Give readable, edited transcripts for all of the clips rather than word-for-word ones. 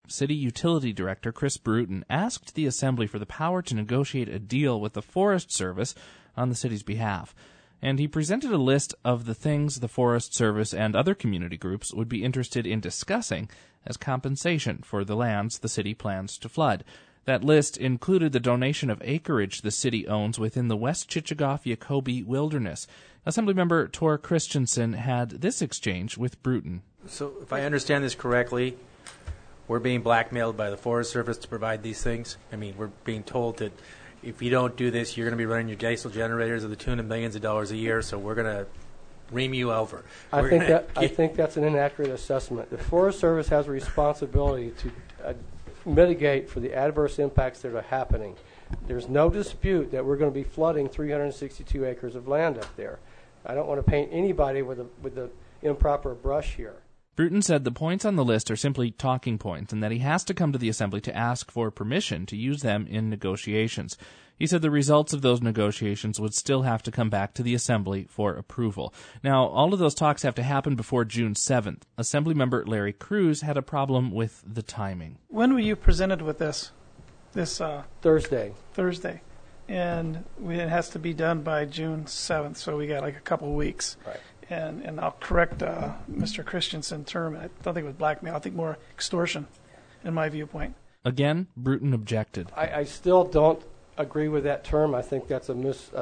City Utility Director Chris Bruton asked the Assembly for the power to negotiate a deal with the Forest Service on the city's behalf. And he presented a list of the things the Forest Service and other community groups would be interested in discussing as compensation for the lands the city plans to flood. That list included the donation of acreage the city owns within the West Chichagof-Yacobi Wilderness. Assemblymember Tor Christensen had this exchange with Bruton. So if I understand this correctly, we're being blackmailed by the Forest Service to provide these things? I mean, we're being told that if you don't do this, you're going to be running your diesel generators at the tune of millions of dollars a year, so we're going to ream you over. I think that's an inaccurate assessment. The Forest Service has a responsibility to mitigate for the adverse impacts that are happening. There's no dispute that we're going to be flooding 362 acres of land up there. I don't want to paint anybody with the improper brush here. Bruton said the points on the list are simply talking points and that he has to come to the Assembly to ask for permission to use them in negotiations. He said the results of those negotiations would still have to come back to the Assembly for approval. Now, all of those talks have to happen before June 7th. Assemblymember Larry Cruz had a problem with the timing. When were you presented with this? Thursday. Thursday. And it has to be done by June 7th, so we got like a couple of weeks. Right. And I'll correct Mr. Christensen's term. I don't think it was blackmail. I think more extortion, in my viewpoint. Again, Bruton objected. I still don't agree with that term. I think that's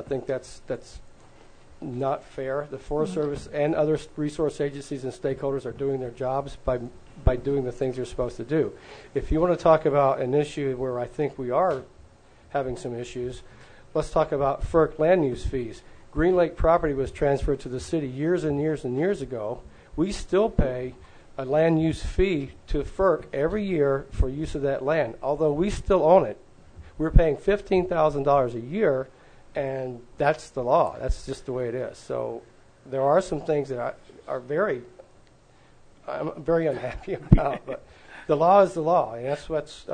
that's not fair. The Forest Service and other resource agencies and stakeholders are doing their jobs by doing the things they're supposed to do. If you want to talk about an issue where I think we are having some issues, let's talk about FERC land use fees. Green Lake property was transferred to the city years and years and years ago. We still pay a land use fee to FERC every year for use of that land, although we still own it. We're paying $15,000 a year, and that's the law. That's just the way it is. So there are some things that I'm very unhappy about, but the law is the law, and that's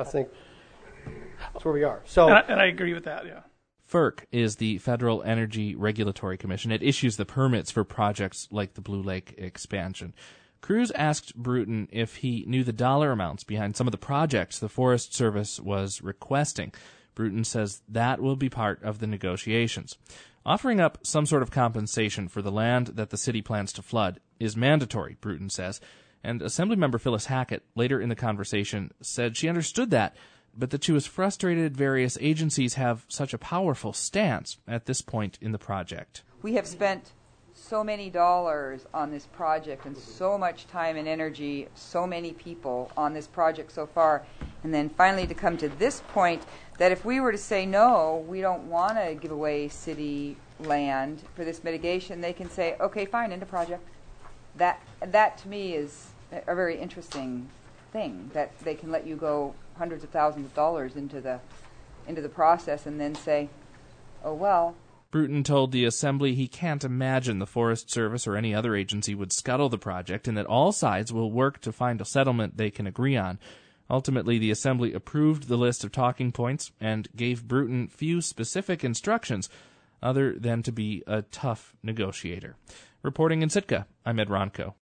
where we are. So, and I agree with that, yeah. FERC is the Federal Energy Regulatory Commission. It issues the permits for projects like the Blue Lake expansion. Cruz asked Bruton if he knew the dollar amounts behind some of the projects the Forest Service was requesting. Bruton says that will be part of the negotiations. Offering up some sort of compensation for the land that the city plans to flood is mandatory, Bruton says, and Assemblymember Phyllis Hackett later in the conversation said she understood that, but that she was frustrated various agencies have such a powerful stance at this point in the project. We have spent so many dollars on this project and so much time and energy, so many people on this project so far, and then finally to come to this point that if we were to say no, we don't want to give away city land for this mitigation, they can say, okay, fine, end of project. That to me is a very interesting thing, that they can let you go hundreds of thousands of dollars into the process and then say, oh well. Bruton told the Assembly he can't imagine the Forest Service or any other agency would scuttle the project and that all sides will work to find a settlement they can agree on. Ultimately, the Assembly approved the list of talking points and gave Bruton few specific instructions other than to be a tough negotiator. Reporting in Sitka, I'm Ed Ronco.